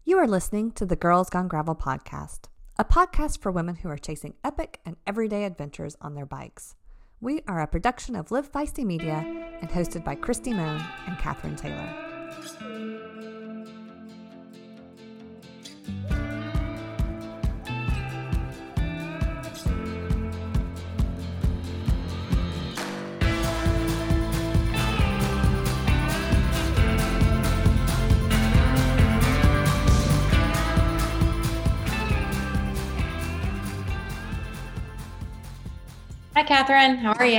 You are listening to the Girls Gone Gravel podcast, a podcast for women who are chasing epic and everyday adventures on their bikes. We are a production of Live Feisty Media and hosted by Christy Moan and Catherine Taylor. Hi, Catherine. How are you?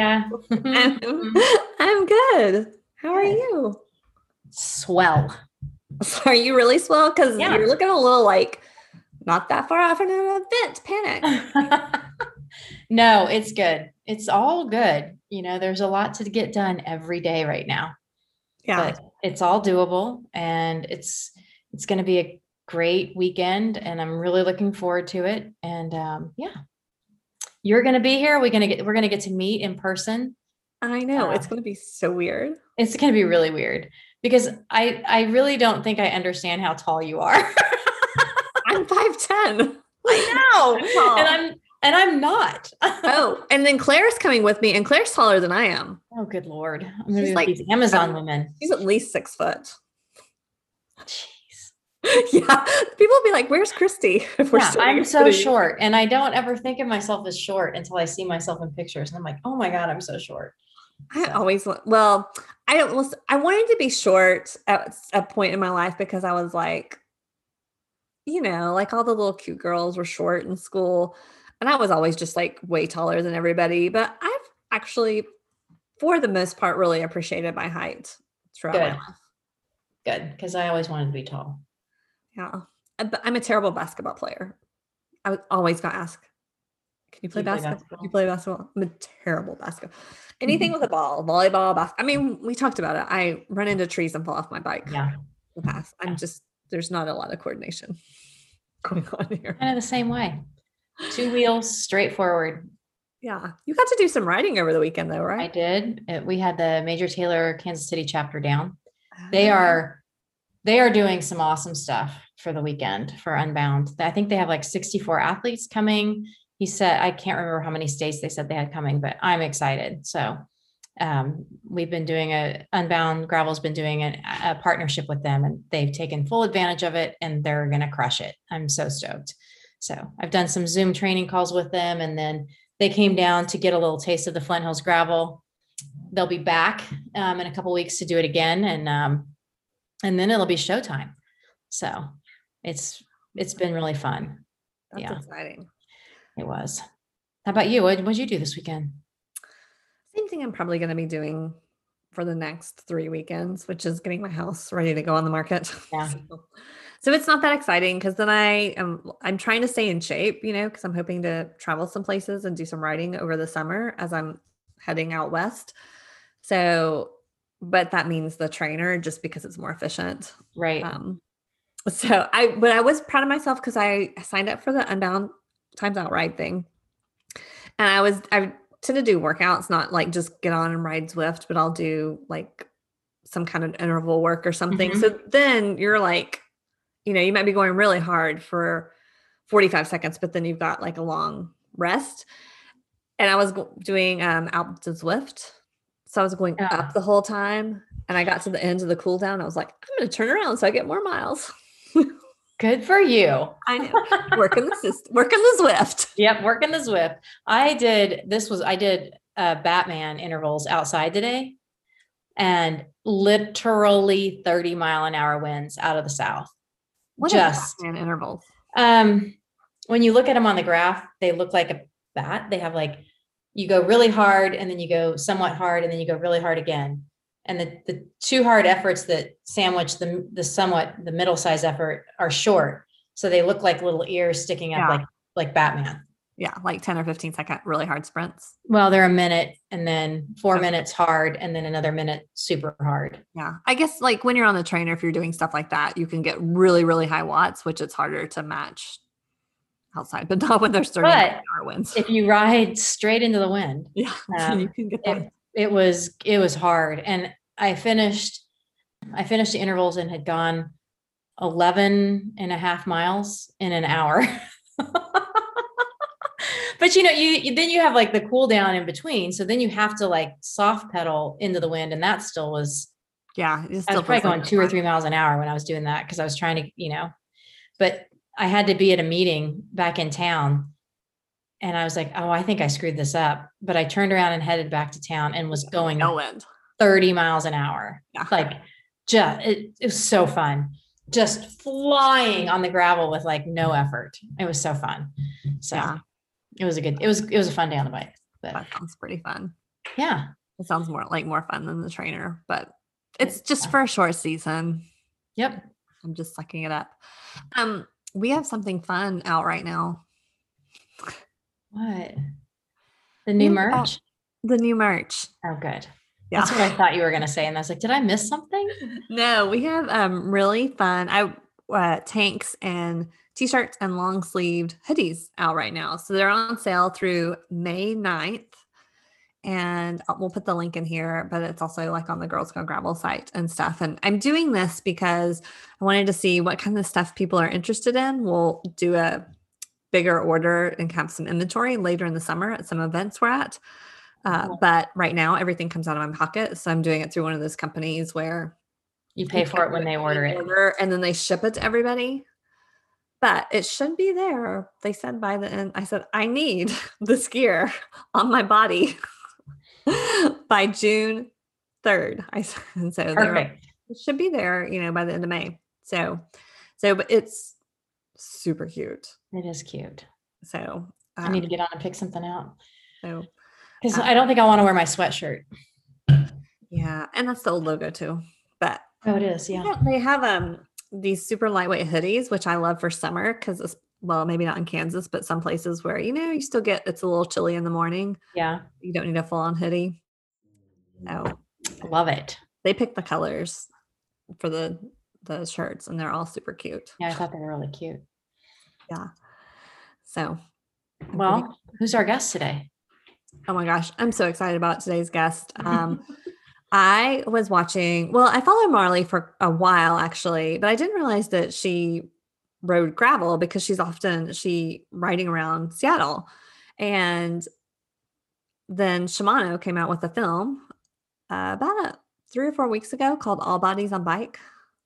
I'm good. How are you? Swell. Are you really swell? Because Yeah. You're looking a little like not that far off in an event panic. No, it's good. It's all good. You know, there's a lot to get done every day right now. Yeah. But it's all doable, and it's going to be a great weekend, and I'm really looking forward to it. And yeah. You're going to be here. We're going to get to meet in person. I know. It's going to be so weird. It's going to be really weird because I really don't think I understand how tall you are. I'm 5'10". I know. And I'm not. Oh, and then Claire's coming with me, and Claire's taller than I am. Oh, good Lord. I'm going to be like these Amazon women. She's at least 6 foot. Jeez. Yeah. People will be like, where's Christy? I'm so short, and I don't ever think of myself as short until I see myself in pictures. And I'm like, oh my God, I'm so short. I wanted to be short at a point in my life because I was like, you know, like all the little cute girls were short in school. And I was always just like way taller than everybody. But I've actually, for the most part, really appreciated my height throughout my life. Good. Because I always wanted to be tall. Yeah. But I'm a terrible basketball player. I was always going to ask, can you play basketball? Can you play basketball? I'm a terrible basketball. Anything with a ball, volleyball, basketball. I mean, we talked about it. I run into trees and fall off my bike. Yeah. In the past. There's not a lot of coordination going on here. Kind of the same way. 2 wheels, straightforward. Yeah. You got to do some riding over the weekend though, right? I did. We had the Major Taylor Kansas City chapter down. They are doing some awesome stuff for the weekend for Unbound. I think they have like 64 athletes coming. He said, I can't remember how many states they said they had coming, but I'm excited. So we've been doing Unbound Gravel's been doing a partnership with them, and they've taken full advantage of it, and they're going to crush it. I'm so stoked. So I've done some Zoom training calls with them, and then they came down to get a little taste of the Flint Hills Gravel. They'll be back in a couple of weeks to do it again. And then it'll be showtime. So it's been really fun. That's exciting. It was. How about you? What did you do this weekend? Same thing I'm probably going to be doing for the next 3 weekends, which is getting my house ready to go on the market. Yeah. So it's not that exciting because then I'm trying to stay in shape, you know, because I'm hoping to travel some places and do some riding over the summer as I'm heading out west. So, but that means the trainer just because it's more efficient. Right. But I was proud of myself because I signed up for the Unbound Times Out ride thing. And I tend to do workouts, not like just get on and ride Zwift, but I'll do like some kind of interval work or something. Mm-hmm. So then you're like, you know, you might be going really hard for 45 seconds, but then you've got like a long rest. And I was doing out to Zwift. So I was going up the whole time, and I got to the end of the cool down. I was like, I'm going to turn around so I get more miles. Good for you. I know. Working the Zwift. Yep. Working the Zwift. I did Batman intervals outside today, and literally 30-mile-an-hour winds out of the south. What is Batman intervals? When you look at them on the graph, they look like a bat. They have like, you go really hard, and then you go somewhat hard, and then you go really hard again. And the 2 hard efforts that sandwich the middle size effort are short. So they look like little ears sticking up like Batman. Yeah. Like 10 or 15 second really hard sprints. Well, they're a minute, and then 4 minutes hard, and then another minute super hard. Yeah. I guess like when you're on the trainer, if you're doing stuff like that, you can get really, really high watts, which it's harder to match outside, but not when there's 30-mile-an-hour winds. If you ride straight into the wind, you can get that. It was hard. And I finished the intervals and had gone 11.5 miles in an hour. But then you have like the cool down in between. So then you have to like soft pedal into the wind. And that still was, Yeah. I was probably going 2 or 3 miles an hour when I was doing that. Cause I was trying to, but I had to be at a meeting back in town. And I was like, oh, I think I screwed this up. But I turned around and headed back to town and was going 30 miles an hour. Yeah. Like it was so fun. Just flying on the gravel with like no effort. It was so fun. So yeah. It was a fun day on the bike. But that sounds pretty fun. Yeah. It sounds more fun than the trainer, but it's just for a short season. Yep. I'm just sucking it up. We have something fun out right now. What? The new merch? The new merch. Oh, good. Yeah. That's what I thought you were going to say. And I was like, did I miss something? No, we have really fun tanks and t-shirts and long sleeved hoodies out right now. So they're on sale through May 9th. And we'll put the link in here, but it's also like on the Girls Go Gravel site and stuff. And I'm doing this because I wanted to see what kind of stuff people are interested in. We'll do a bigger order and have some inventory later in the summer at some events we're at. But right now everything comes out of my pocket. So I'm doing it through one of those companies where you pay for it when they order it. And then they ship it to everybody. But it should be there. They said by the end, I said, I need this gear on my body by June 3rd. And so it should be there, by the end of May. So but it's super cute. It is cute. So I need to get on and pick something out. So because I don't think I want to wear my sweatshirt. Yeah. And that's the old logo too. But it is. Yeah. They have these super lightweight hoodies, which I love for summer because maybe not in Kansas, but some places where, you still it's a little chilly in the morning. Yeah. You don't need a full on hoodie. No. Love it. They picked the colors for the shirts and they're all super cute. Yeah. I thought they were really cute. Yeah. So. Well, who's our guest today? Oh my gosh. I'm so excited about today's guest. I was watching, I followed Marley for a while actually, but I didn't realize that she rode gravel because she's riding around Seattle. And then Shimano came out with a film about 3 or 4 weeks ago called All Bodies on Bikes.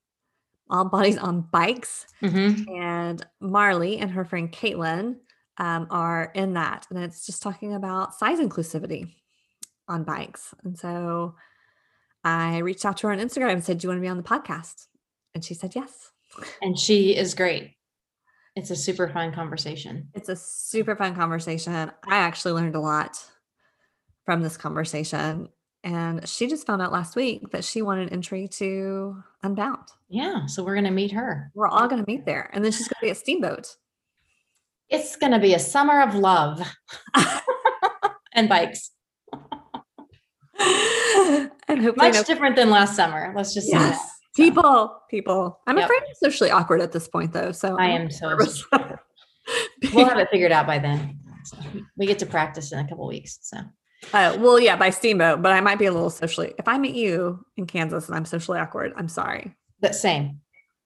Mm-hmm. And Marley and her friend Caitlin are in that. And it's just talking about size inclusivity on bikes. And so I reached out to her on Instagram and said, do you want to be on the podcast? And she said, yes. And she is great. It's a super fun conversation. I actually learned a lot from this conversation. And she just found out last week that she won an entry to Unbound. Yeah. So we're going to meet her. We're all going to meet there. And then she's going to be at Steamboat. It's going to be a summer of love and bikes. And much different than last summer. Let's just say that. People. I'm afraid I'm socially awkward at this point though. So I am so we'll have it figured out by then. So we get to practice in a couple of weeks. So by Steamboat, but I might be a little socially. If I meet you in Kansas and I'm socially awkward, I'm sorry. But same.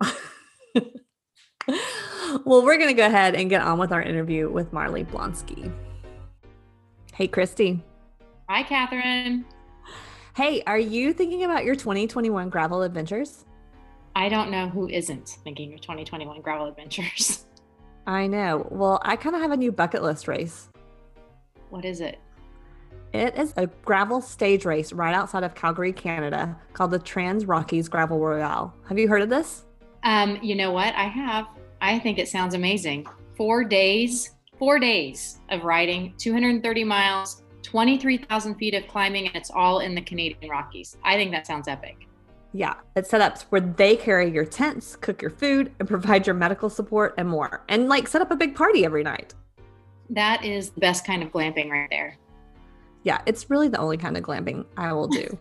Well, we're going to go ahead and get on with our interview with Marley Blonsky. Hey, Christy. Hi, Catherine. Hey, are you thinking about your 2021 gravel adventures? I don't know who isn't thinking of 2021 gravel adventures. I know. Well, I kind of have a new bucket list race. What is it? It is a gravel stage race right outside of Calgary, Canada, called the Trans Rockies Gravel Royale. Have you heard of this? You know what? I have. I think it sounds amazing. 4 days of riding, 230 miles, 23,000 feet of climbing, and it's all in the Canadian Rockies. I think that sounds epic. Yeah, it's set up where they carry your tents, cook your food, and provide your medical support and more. And set up a big party every night. That is the best kind of glamping right there. Yeah, it's really the only kind of glamping I will do.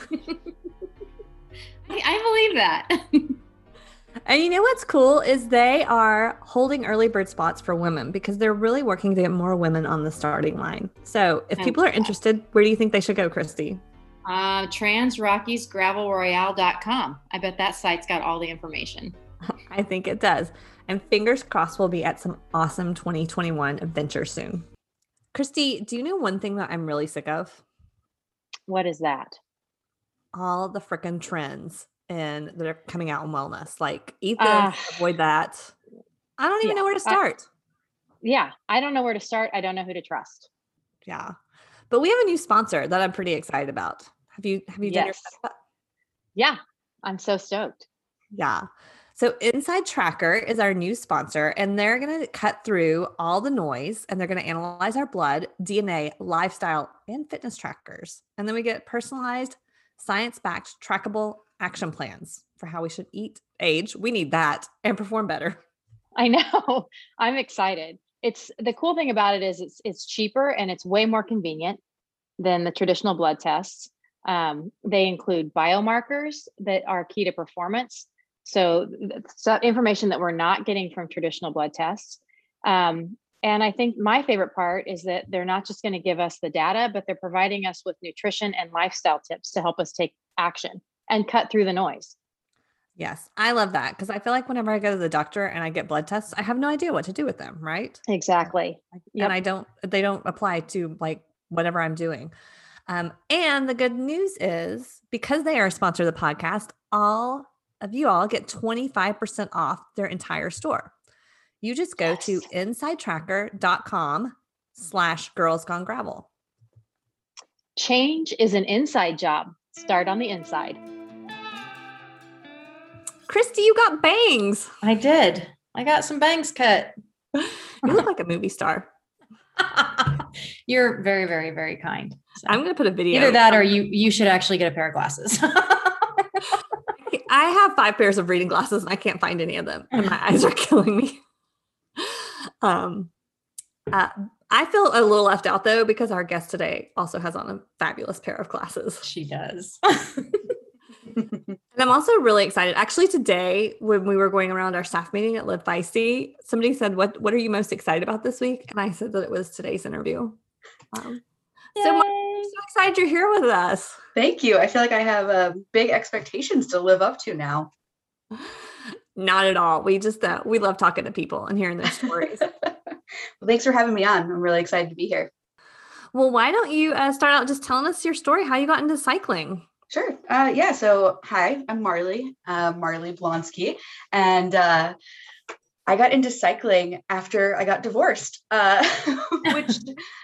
I believe that. And you know what's cool is they are holding early bird spots for women because they're really working to get more women on the starting line. So if people are interested, where do you think they should go, Christy? TransRockiesGravelRoyale.com. I bet that site's got all the information. I think it does. And fingers crossed we'll be at some awesome 2021 adventure soon. Christy, do you know one thing that I'm really sick of? What is that? All the freaking trends and that are coming out in wellness. Like eat this, Uh, avoid that. I don't even yeah. know where to start. Yeah, I don't know where to start. I don't know who to trust. Yeah. But we have a new sponsor that I'm pretty excited about. Have you done your Yes. stuff? Yeah, I'm so stoked. Yeah. So Inside Tracker is our new sponsor, and they're going to cut through all the noise and they're going to analyze our blood, DNA, lifestyle, and fitness trackers. And then we get personalized, science-backed, trackable action plans for how we should eat, age. We need that and perform better. I know. I'm excited. It's the cool thing about it is it's cheaper and it's way more convenient than the traditional blood tests. They include biomarkers that are key to performance. So information that we're not getting from traditional blood tests. And I think my favorite part is that they're not just going to give us the data, but they're providing us with nutrition and lifestyle tips to help us take action and cut through the noise. Yes, I love that because I feel like whenever I go to the doctor and I get blood tests, I have no idea what to do with them, right? Exactly. Yep. And they don't apply to like whatever I'm doing. And the good news is because they are a sponsor of the podcast, all of you all get 25% off their entire store. You just go to insidetracker.com/girlsgonegravel. Change is an inside job. Start on the inside. Christy, you got bangs. I did. I got some bangs cut. You look like a movie star. You're very, very, very kind. So I'm going to put a video. either that or you should actually get a pair of glasses. I have 5 pairs of reading glasses and I can't find any of them. And my eyes are killing me. I feel a little left out though, because our guest today also has on a fabulous pair of glasses. She does. And I'm also really excited. Actually, today, when we were going around our staff meeting at Live Feisty, somebody said, what are you most excited about this week? And I said that it was today's interview. So I'm so excited you're here with us. Thank you. I feel like I have big expectations to live up to now. Not at all. We just, we love talking to people and hearing their stories. Well, thanks for having me on. I'm really excited to be here. Well, why don't you start out just telling us your story, how you got into cycling? Sure. Yeah. So, hi, I'm Marley Blonsky, and I got into cycling after I got divorced, which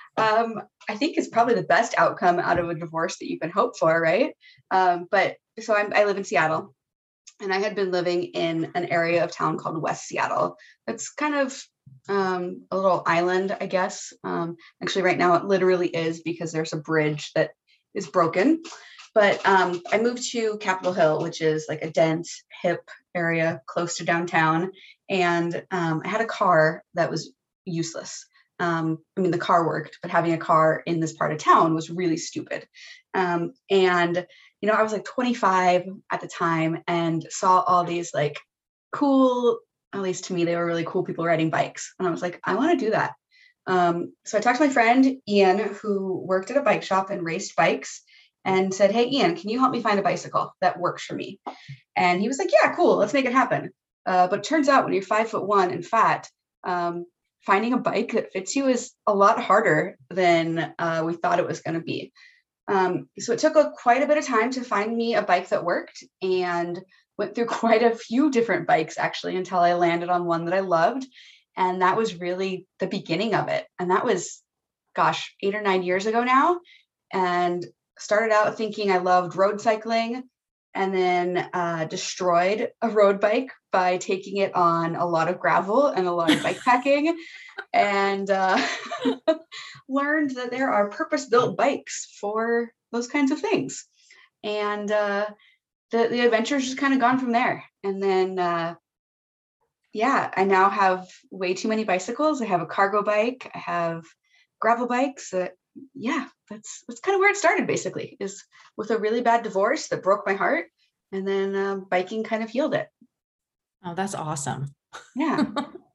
I think is probably the best outcome out of a divorce that you can hope for, right? But so I live in Seattle, and I had been living in an area of town called West Seattle. It's kind of a little island, I guess. Actually, right now it literally is because there's a bridge that is broken. But I moved to Capitol Hill, which is like a dense, hip area close to downtown. And I had a car that was useless. I mean, the car worked, but having a car in this part of town was really stupid. And, you know, I was like 25 at the time and saw all these like cool, at least to me, they were really cool people riding bikes. And I was like, I want to do that. So I talked to my friend, Ian, who worked at a bike shop and raced bikes, and said, hey, Ian, can you help me find a bicycle that works for me? And he was like, yeah, cool, let's make it happen. But it turns out when you're 5'1" and fat, finding a bike that fits you is a lot harder than we thought it was going to be. So it took quite a bit of time to find me a bike that worked, and went through quite a few different bikes actually until I landed on one that I loved. And that was really the beginning of it. And that was, 8 or 9 years ago now. And started out thinking I loved road cycling, and then destroyed a road bike by taking it on a lot of gravel and a lot of bike packing, and learned that there are purpose-built bikes for those kinds of things. And the adventure's just kind of gone from there. And then, I now have way too many bicycles. I have a cargo bike. I have gravel bikes. That's kind of where it started, basically, is with a really bad divorce that broke my heart. And then biking kind of healed it. Oh, that's awesome. Yeah.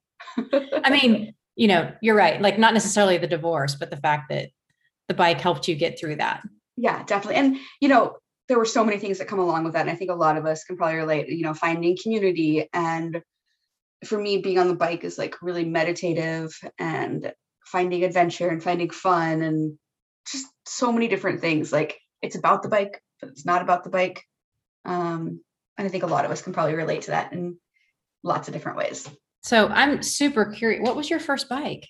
I mean, you know, you're right. Like not necessarily the divorce, but the fact that the bike helped you get through that. Yeah, definitely. And, you know, there were so many things that come along with that. And I think a lot of us can probably relate, finding community. And for me, being on the bike is like really meditative and finding adventure and finding fun and just so many different things. Like it's about the bike, but it's not about the bike. And I think a lot of us can probably relate to that in lots of different ways. So I'm super curious. What was your first bike?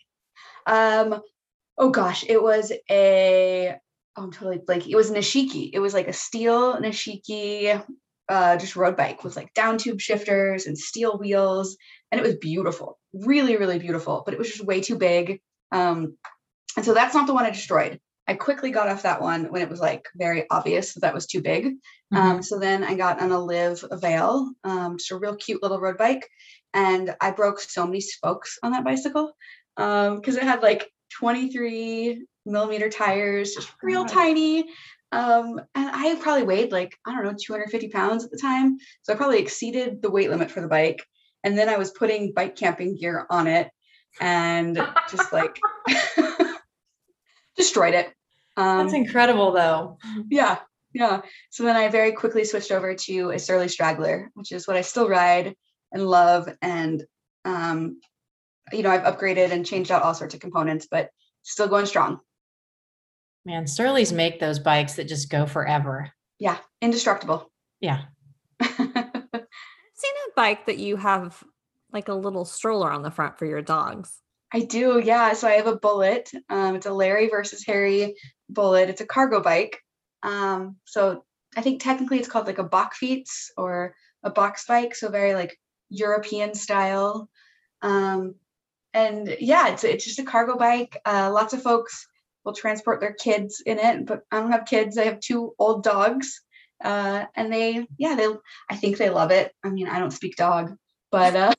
Oh gosh, it was I'm totally blanking. It was Nishiki. It was like a steel Nishiki, just road bike with like down tube shifters and steel wheels. And it was beautiful, really, really beautiful, but it was just way too big. And so that's not the one I destroyed. I quickly got off that one when it was like very obvious that was too big. So then I got on a Liv Avail, just a real cute little road bike. And I broke so many spokes on that bicycle because it had like 23 millimeter tires, just real tiny. And I probably weighed like, I don't know, 250 pounds at the time. So I probably exceeded the weight limit for the bike. And then I was putting bike camping gear on it and just like destroyed it. That's incredible though. Yeah. So then I very quickly switched over to a Surly Straggler, which is what I still ride and love. And, I've upgraded and changed out all sorts of components, but still going strong. Man, Surly's make those bikes that just go forever. Yeah. Indestructible. Yeah. I've seen a bike that you have like a little stroller on the front for your dogs. I do. Yeah. So I have a Bullet. It's a Larry versus Harry Bullet. It's a cargo bike. So I think technically it's called like a Bachfiets or a box bike. So very like European style. And yeah, it's just a cargo bike. Lots of folks will transport their kids in it, but I don't have kids. I have 2 old dogs. And I think they love it. I mean, I don't speak dog, but,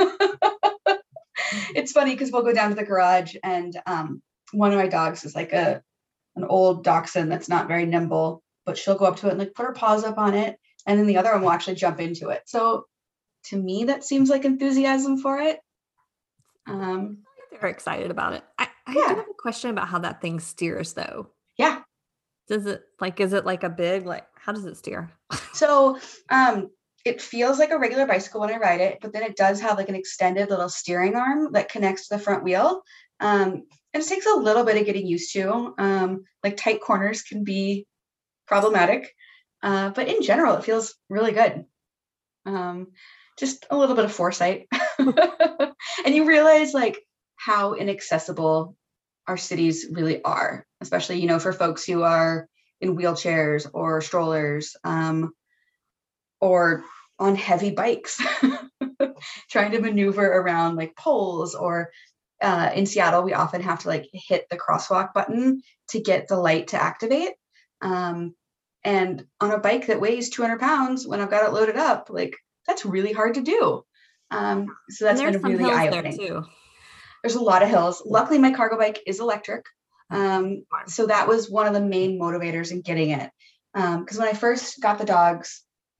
it's funny because we'll go down to the garage and, one of my dogs is like an old dachshund that's not very nimble, but she'll go up to it and like put her paws up on it. And then the other one will actually jump into it. So to me, that seems like enthusiasm for it. They're excited about it. I do have a question about how that thing steers though. Yeah. Is it like a big, like, how does it steer? So, it feels like a regular bicycle when I ride it, but then it does have like an extended little steering arm that connects to the front wheel. And it takes a little bit of getting used to. Like tight corners can be problematic. But in general, it feels really good. Just a little bit of foresight. And you realize like how inaccessible our cities really are, especially, for folks who are in wheelchairs or strollers, or on heavy bikes, trying to maneuver around like poles, or in Seattle, we often have to like hit the crosswalk button to get the light to activate. And on a bike that weighs 200 pounds, when I've got it loaded up, like that's really hard to do. So that's been really eye-opening. There too. There's a lot of hills. Luckily, my cargo bike is electric. So that was one of the main motivators in getting it. Because when I first got the dogs,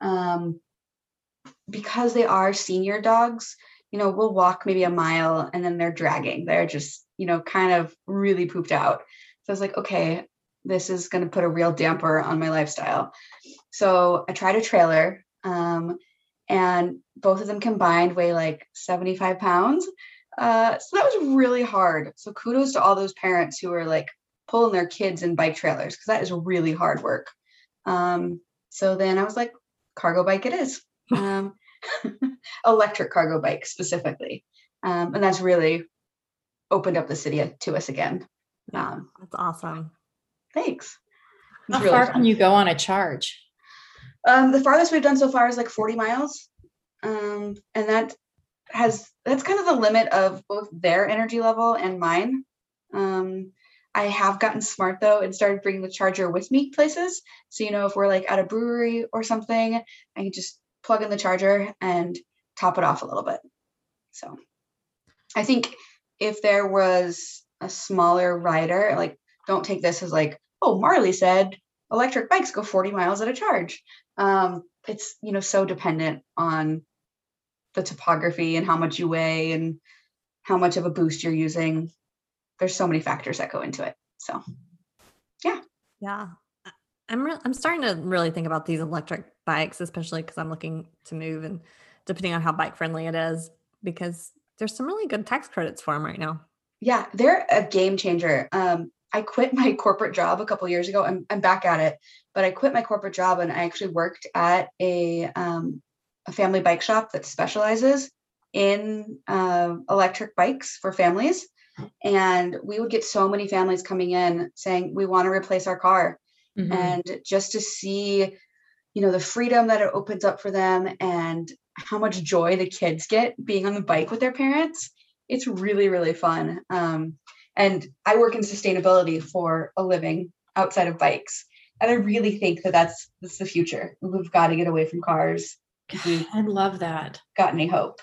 because they are senior dogs, we'll walk maybe a mile and then they're dragging. They're just, kind of really pooped out. So I was like, okay, this is going to put a real damper on my lifestyle. So I tried a trailer, and both of them combined weigh like 75 pounds. So that was really hard. So kudos to all those parents who are like pulling their kids in bike trailers, because that is really hard work. So then I was like, cargo bike it is. Electric cargo bike specifically. And that's really opened up the city to us again. That's awesome. Thanks. How really far can you go on a charge? The farthest we've done so far is like 40 miles. And that's kind of the limit of both their energy level and mine. I have gotten smart though and started bringing the charger with me places. So, if we're like at a brewery or something, I can just plug in the charger and top it off a little bit. So I think if there was a smaller rider, like don't take this as like, oh, Marley said electric bikes go 40 miles at a charge. It's, so dependent on the topography and how much you weigh and how much of a boost you're using. There's so many factors that go into it. So, yeah. Yeah. I'm starting to really think about these electric bikes, especially because I'm looking to move, and depending on how bike friendly it is, because there's some really good tax credits for them right now. Yeah, they're a game changer. I quit my corporate job a couple years ago. I'm back at it, but I quit my corporate job and I actually worked at a family bike shop that specializes in electric bikes for families. And we would get so many families coming in saying, we want to replace our car. Mhm. And just to see, the freedom that it opens up for them and how much joy the kids get being on the bike with their parents. It's really, really fun. And I work in sustainability for a living outside of bikes. And I really think that that's the future. We've got to get away from cars if we've I love that. got any hope.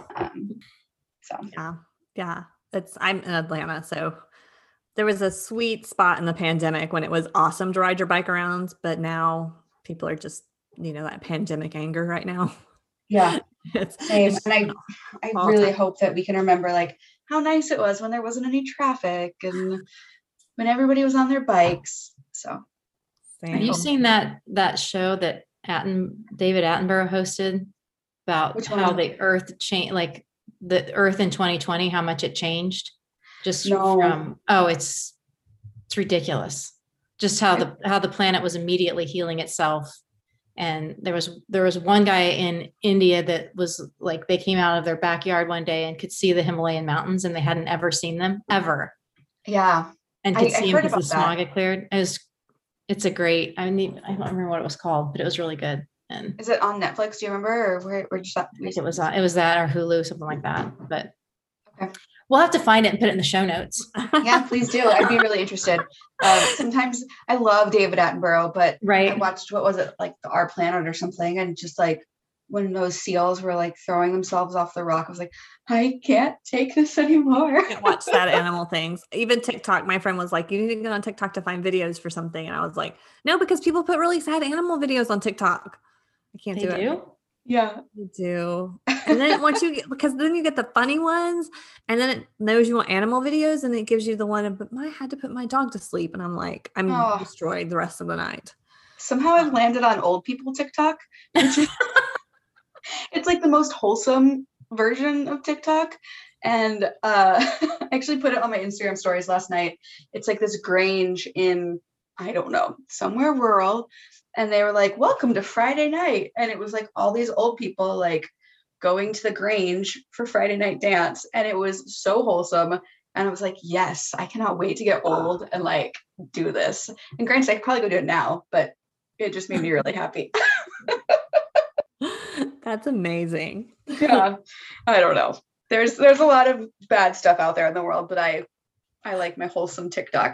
Yeah. I'm in Atlanta, so there was a sweet spot in the pandemic when it was awesome to ride your bike around, but now people are just, that pandemic anger right now. Yeah, same. It's And I all really time. hope that we can remember like how nice it was when there wasn't any traffic and when everybody was on their bikes. So Have you seen that show that David Attenborough hosted about Which how one? the Earth changed, like the Earth in 2020, how much it changed? Just No. it's ridiculous. Just how the planet was immediately healing itself. And there was one guy in India that was like, they came out of their backyard one day and could see the Himalayan mountains, and they hadn't ever seen them ever. Yeah. And could I see them heard because the about that. smog had cleared. It's a great, I don't remember what it was called, but it was really good. And Is it on Netflix? Do you remember, or where just I think it was that or Hulu, something like that. But Okay. we'll have to find it and put it in the show notes. Yeah, please do. I'd be really interested. Sometimes I love David Attenborough, but I Right. watched, what was it, like the Our Planet or something, and just like when those seals were like throwing themselves off the rock, I was like, I can't take this anymore. Can't watch sad animal things. Even TikTok, my friend was like, you need to go on TikTok to find videos for something. And I was like, no, because people put really sad animal videos on TikTok. I can't They do it. do? Yeah. You do. And then because then you get the funny ones, and then it knows you want animal videos, and it gives you the one, but I had to put my dog to sleep. And I'm like, I'm Oh. destroyed the rest of the night. Somehow I've landed on old people TikTok, which is it's like the most wholesome version of TikTok. And I actually put it on my Instagram stories last night. It's like this Grange in, I don't know, somewhere rural. And they were like, welcome to Friday night. And it was like all these old people like going to the Grange for Friday night dance. And it was so wholesome. And I was like, yes, I cannot wait to get old and like do this. And granted, I could probably go do it now, but it just made me really happy. That's amazing. Yeah, I don't know. There's a lot of bad stuff out there in the world, but I like my wholesome TikTok.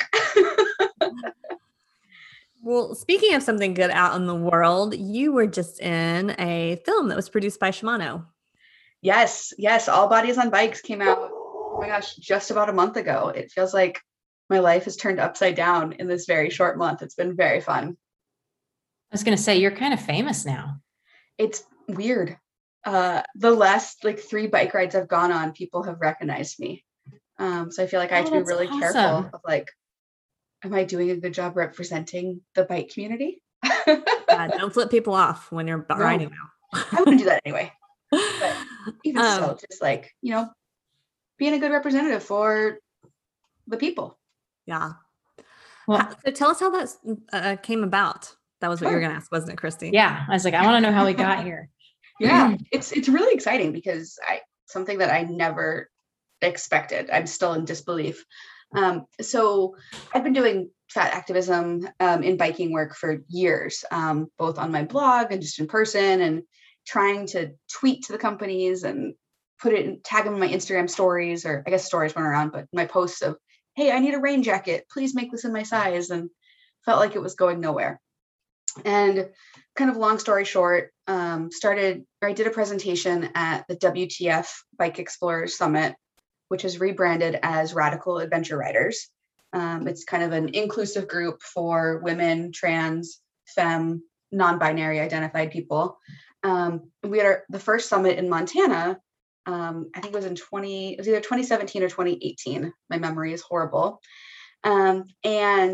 Well, speaking of something good out in the world, you were just in a film that was produced by Shimano. Yes. All Bodies on Bikes came out, oh my gosh, just about a month ago. It feels like my life has turned upside down in this very short month. It's been very fun. I was going to say, you're kind of famous now. It's weird. The last like 3 bike rides I've gone on, people have recognized me. So I feel like I have to be that's really awesome. careful of like, am I doing a good job representing the bike community? Don't flip people off when you're riding now. I wouldn't do that anyway. But even so, just like, being a good representative for the people. Yeah. Well, So tell us how that came about. That was what you were Sure. going to ask, wasn't it, Christy? yeah, I was like, I want to know how we got here. Yeah, it's really exciting because something that I never expected. I'm still in disbelief. So I've been doing fat activism in biking work for years, both on my blog and just in person, and trying to tweet to the companies and tag them in my Instagram stories, or I guess stories weren't around, but my posts of, hey, I need a rain jacket, please make this in my size, and felt like it was going nowhere. And kind of long story short, I did a presentation at the WTF Bike Explorers Summit, which is rebranded as Radical Adventure Riders. It's kind of an inclusive group for women, trans, femme, non-binary identified people. We had the first summit in Montana. I think it was either 2017 or 2018. My memory is horrible. And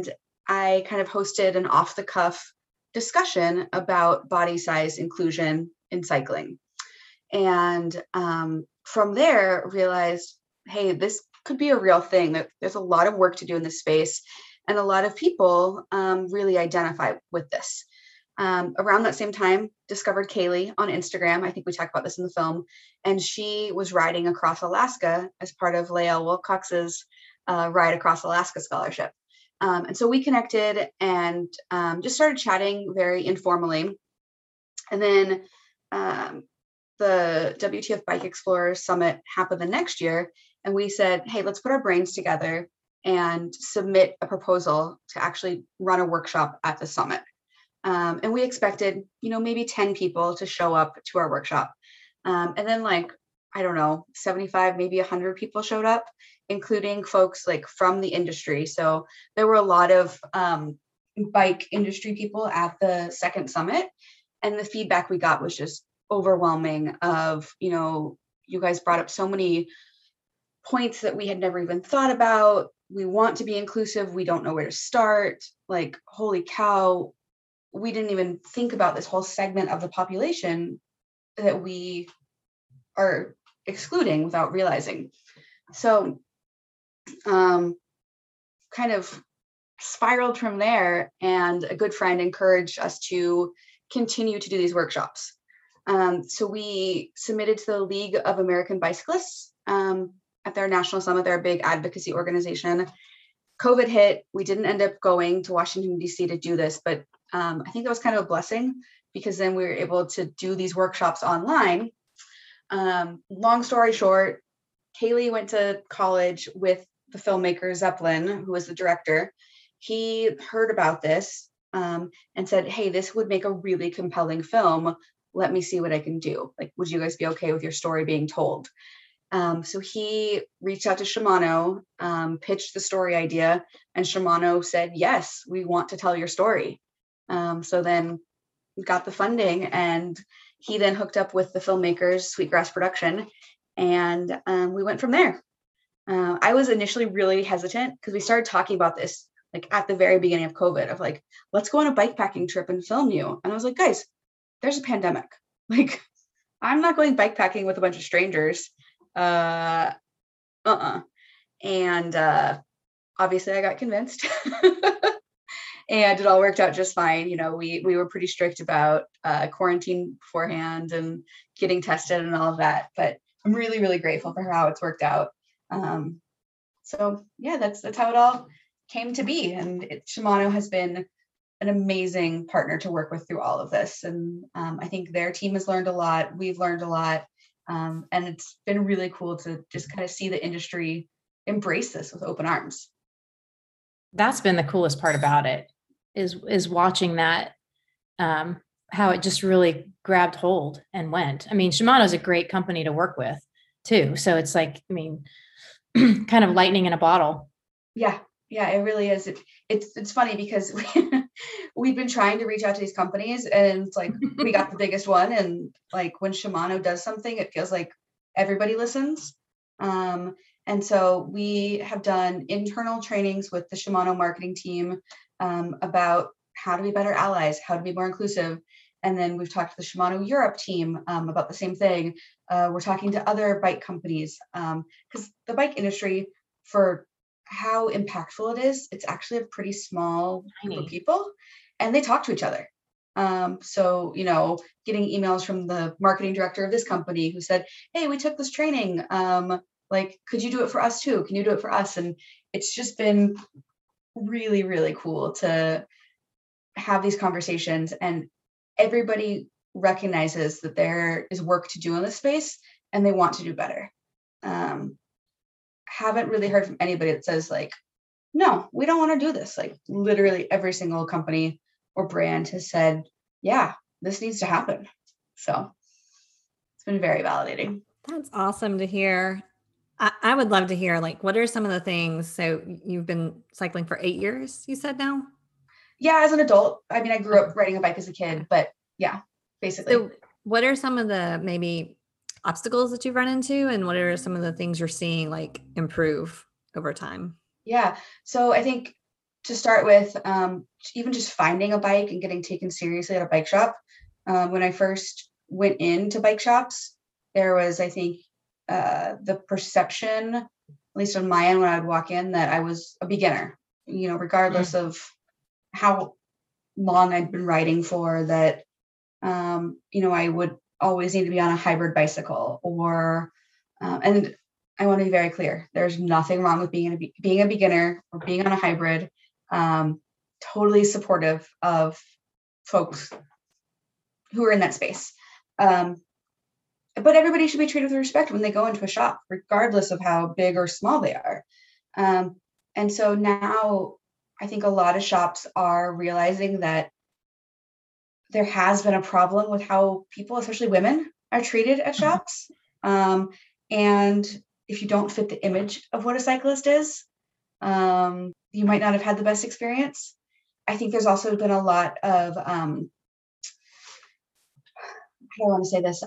I kind of hosted an off the cuff discussion about body size inclusion in cycling. And from there realized, hey, this could be a real thing. That there's a lot of work to do in this space, and a lot of people really identify with this. Around that same time, discovered Kaylee on Instagram. I think we talked about this in the film, and she was riding across Alaska as part of Lael Wilcox's Ride Across Alaska scholarship. And so we connected and just started chatting very informally. And then the WTF Bike Explorers Summit happened the next year, and we said, hey, let's put our brains together and submit a proposal to actually run a workshop at the summit. And we expected, maybe 10 people to show up to our workshop. And then I don't know, 75, maybe 100 people showed up, including folks from the industry. So there were a lot of bike industry people at the second summit. And the feedback we got was just overwhelming of, you guys brought up so many points that we had never even thought about. We want to be inclusive. We don't know where to start. Holy cow, we didn't even think about this whole segment of the population that we are excluding without realizing. So kind of spiraled from there, and a good friend encouraged us to continue to do these workshops. So we submitted to the League of American Bicyclists at their national summit. They're a big advocacy organization. COVID hit. We didn't end up going to Washington, D.C. to do this, but I think that was kind of a blessing, because then we were able to do these workshops online. Long story short, Kaylee went to college with the filmmaker Zeppelin, who was the director. He heard about this and said, hey, this would make a really compelling film. Let me see what I can do. Would you guys be okay with your story being told? So he reached out to Shimano, pitched the story idea, and Shimano said, yes, we want to tell your story. So then we got the funding, and he then hooked up with the filmmakers, Sweetgrass Production, and we went from there. I was initially really hesitant because we started talking about this at the very beginning of COVID of let's go on a bike packing trip and film you. And I was like, guys, there's a pandemic. I'm not going bike packing with a bunch of strangers. And obviously I got convinced. And it all worked out just fine. We were pretty strict about quarantine beforehand and getting tested and all of that. But I'm really, really grateful for how it's worked out. So yeah, that's how it all came to be. And Shimano has been an amazing partner to work with through all of this. And I think their team has learned a lot. We've learned a lot. And it's been really cool to just kind of see the industry embrace this with open arms. That's been the coolest part about it, is watching that, how it just really grabbed hold and went. I mean, Shimano is a great company to work with too. So it's kind of lightning in a bottle. Yeah, it really is. It's funny because we've been trying to reach out to these companies, and it's we got the biggest one, and when Shimano does something, it feels like everybody listens. And so we have done internal trainings with the Shimano marketing team about how to be better allies, how to be more inclusive. And then we've talked to the Shimano Europe team about the same thing. We're talking to other bike companies because the bike industry, for how impactful it is, it's actually a pretty small group of people, and they talk to each other. So, getting emails from the marketing director of this company who said, hey, we took this training. Could you do it for us too? Can you do it for us? And it's just been really, really cool to have these conversations, and everybody recognizes that there is work to do in this space and they want to do better. Haven't really heard from anybody that says no, we don't want to do this. Literally every single company or brand has said, yeah, this needs to happen. So it's been very validating. That's awesome to hear. I would love to hear, what are some of the things? So you've been cycling for 8 years, you said now? Yeah, as an adult. I mean, I grew up riding a bike as a kid, but yeah, basically. So what are some of the maybe obstacles that you've run into, and what are some of the things you're seeing improve over time? Yeah. So I think to start with, even just finding a bike and getting taken seriously at a bike shop. When I first went into bike shops, there was, I think, the perception, at least on my end when I would walk in, that I was a beginner, regardless of how long I'd been riding for, that, I would always need to be on a hybrid bicycle and I want to be very clear. There's nothing wrong with being a beginner or being on a hybrid. Totally supportive of folks who are in that space. But everybody should be treated with respect when they go into a shop, regardless of how big or small they are. And so now I think a lot of shops are realizing that there has been a problem with how people, especially women, are treated at shops. And if you don't fit the image of what a cyclist is, you might not have had the best experience. I think there's also been a lot of, how do I want to say this?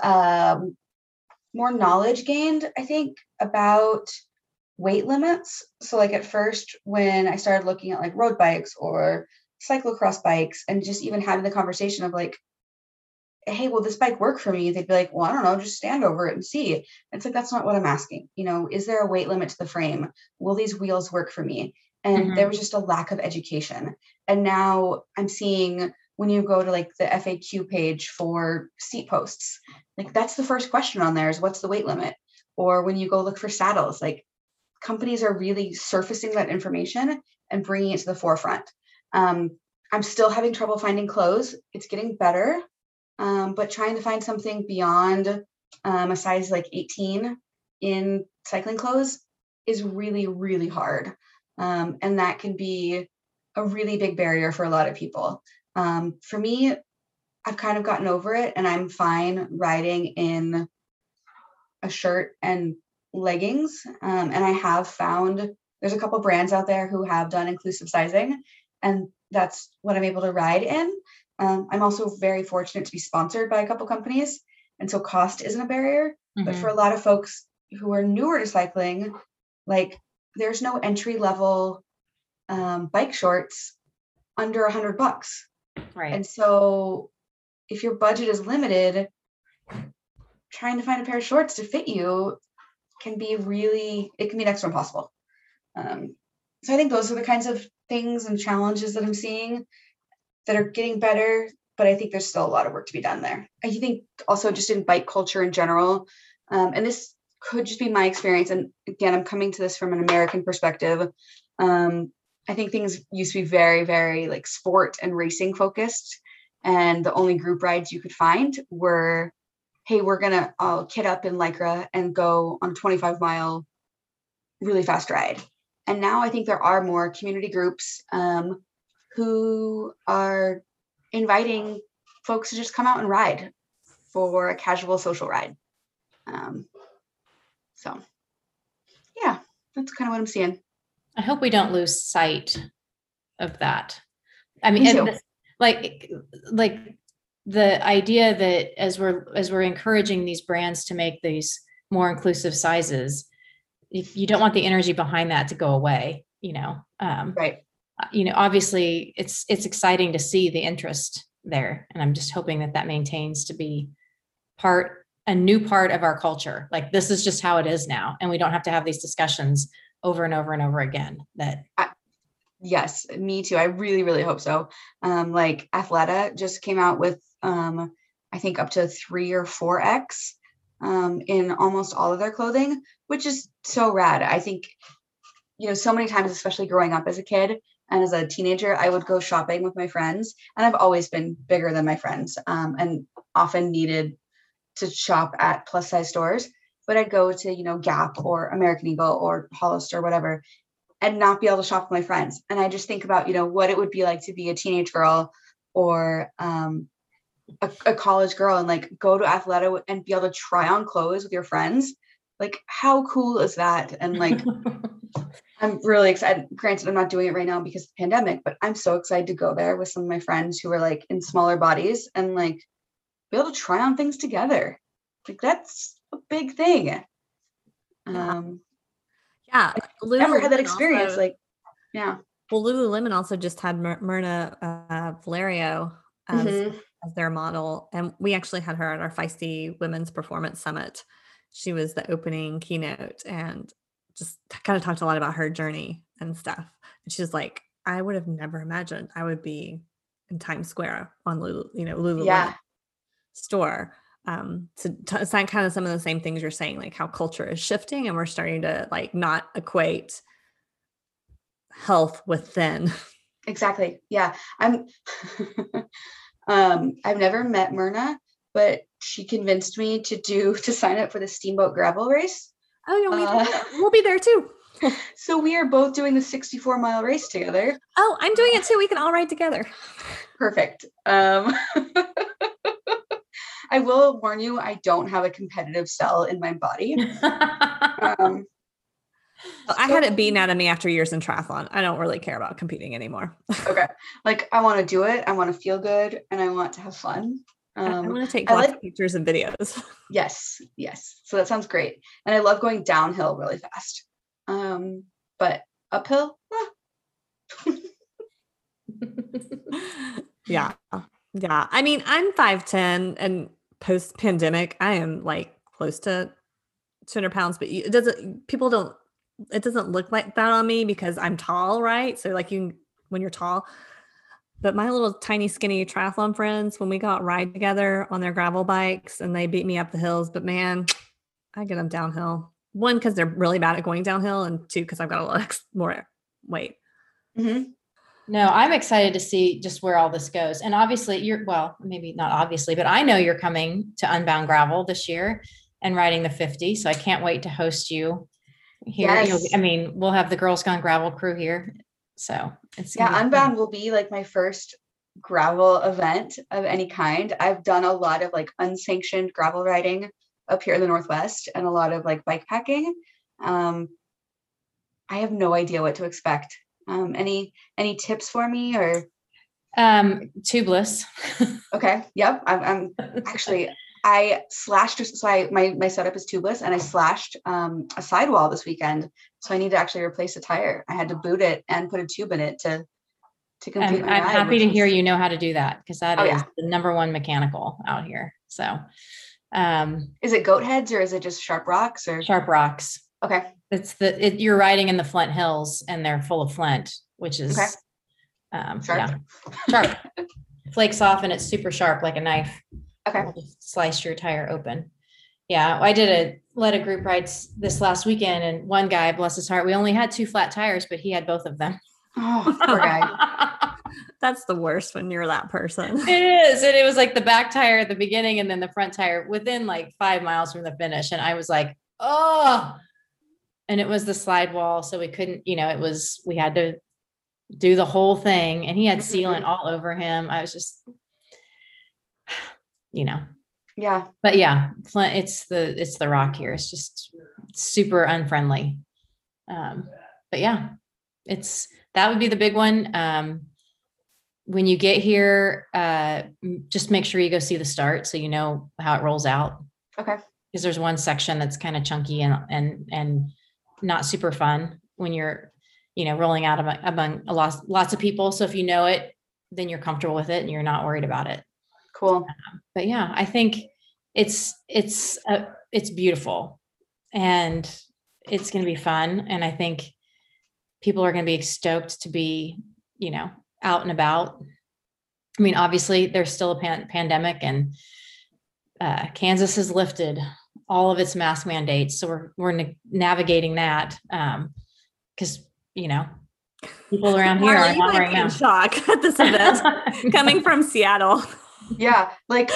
More knowledge gained, I think, about weight limits. So like at first, when I started looking at like road bikes or cyclocross bikes, and just even having the conversation of like, hey, will this bike work for me? They'd be like, well, I don't know, just stand over it and see. It's like, that's not what I'm asking. Is there a weight limit to the frame? Will these wheels work for me? And there was just a lack of education. And now I'm seeing when you go to like the FAQ page for seat posts, like that's the first question on there is what's the weight limit? Or when you go look for saddles, like companies are really surfacing that information and bringing it to the forefront. I'm still having trouble finding clothes. It's getting better. But trying to find something beyond a size like 18 in cycling clothes is really, really hard. And that can be a really big barrier for a lot of people. For me, I've kind of gotten over it and I'm fine riding in a shirt and leggings. And I have found there's a couple brands out there who have done inclusive sizing, and that's what I'm able to ride in. I'm also very fortunate to be sponsored by a couple companies, and so cost isn't a barrier. But for a lot of folks who are newer to cycling, like there's no entry level bike shorts under $100. Right. And so if your budget is limited, trying to find a pair of shorts to fit you can be next to impossible. So I think those are the kinds of things and challenges that I'm seeing that are getting better, but I think there's still a lot of work to be done there. I think also just in bike culture in general, and this could just be my experience, and again, I'm coming to this from an American perspective. I think things used to be very, very like sport and racing focused, and the only group rides you could find were, hey, we're gonna all kit up in Lycra and go on a 25-mile really fast ride. And now I think there are more community groups who are inviting folks to just come out and ride for a casual social ride. So yeah, that's kind of what I'm seeing. I hope we don't lose sight of that. I mean, and like the idea that as we're encouraging these brands to make these more inclusive sizes, if you don't want the energy behind that to go away, right. Obviously it's exciting to see the interest there. And I'm just hoping that maintains to be a new part of our culture. Like this is just how it is now. And we don't have to have these discussions over and over and over again. Yes, me too. I really, really hope so. Like Athleta just came out with, I think up to 3 or 4X in almost all of their clothing, which is so rad. I think, so many times, especially growing up as a kid and as a teenager, I would go shopping with my friends, and I've always been bigger than my friends and often needed to shop at plus size stores. But I'd go to, Gap or American Eagle or Hollister or whatever, and not be able to shop with my friends. And I just think about, what it would be like to be a teenage girl or a college girl and like go to Athleta and be able to try on clothes with your friends. Like, how cool is that? And like, I'm really excited. Granted, I'm not doing it right now because of the pandemic, but I'm so excited to go there with some of my friends who are like in smaller bodies and like be able to try on things together. Like that's a big thing. Yeah. Never had that experience. Also, Well, Lululemon also just had Myrna Valerio Mhm. as their model. And we actually had her at our Feisty Women's Performance Summit. She was the opening keynote and just kind of talked a lot about her journey and stuff. And she was like, I would have never imagined I would be in Times Square on Lululemon Yeah. store. To sign kind of some of the same things you're saying, like how culture is shifting and we're starting to like not equate health with thin. Exactly. Yeah. I'm I've never met Myrna, but she convinced me to sign up for the Steamboat Gravel Race. Oh yeah, we'll be there too. So we are both doing the 64-mile race together. Oh, I'm doing it too. We can all ride together. Perfect. I will warn you, I don't have a competitive cell in my body. I had it beaten out of me after years in triathlon. I don't really care about competing anymore. Okay. Like I want to do it. I want to feel good and I want to have fun. I want to take lots of pictures and videos. Yes. So that sounds great. And I love going downhill really fast. But uphill, Yeah. I mean, I'm 5'10" and post pandemic, I am like close to 200 pounds, but it doesn't look like that on me because I'm tall, right? So like when you're tall, but my little tiny skinny triathlon friends, when we go out ride together on their gravel bikes and they beat me up the hills, but man, I get them downhill. One, because they're really bad at going downhill, and two, because I've got a lot more weight. Mm-hmm. No, I'm excited to see just where all this goes. And obviously maybe not obviously, but I know you're coming to Unbound Gravel this year and riding the 50. So I can't wait to host you here. Yes. We'll have the Girls Gone Gravel crew here. So it's Unbound will be like my first gravel event of any kind. I've done a lot of like unsanctioned gravel riding up here in the Northwest and a lot of like bike packing. I have no idea what to expect. Any tips for me or? Tubeless. Okay. Yep. I'm actually, I slashed, so my setup is tubeless and I slashed a sidewall this weekend. So I need to actually replace a tire. I had to boot it and put a tube in it to complete my ride. I'm happy to hear you know how to do that because that is yeah. the number one mechanical out here. So is it goat heads or is it just sharp rocks or? Sharp rocks. Okay. You're riding in the Flint Hills and they're full of Flint, which is sharp. Sharp. Flakes off and it's super sharp like a knife. Okay. It'll just slice your tire open. Yeah, I led a group ride this last weekend, and one guy, bless his heart, we only had 2 flat tires, but he had both of them. Oh, poor guy. That's the worst when you're that person. It is. And it was like the back tire at the beginning and then the front tire within like 5 miles from the finish. And I was like, oh, and it was the slide wall. So we couldn't, we had to do the whole thing, and he had sealant all over him. I was just, Yeah. But yeah, Flint, it's the rock here. It's just super unfriendly. But yeah, that would be the big one. When you get here, just make sure you go see the start so you know how it rolls out. Okay. Because there's one section that's kind of chunky and not super fun when you're, rolling out among lots of people. So if you know it, then you're comfortable with it and you're not worried about it. Cool. But yeah, I think it's beautiful and it's going to be fun. And I think people are going to be stoked to be, out and about. I mean, obviously there's still a pandemic, and Kansas has lifted all of its mask mandates. So we're navigating that. Cause people around here are not wearing masks. Shock at this event coming from Seattle. Yeah. Like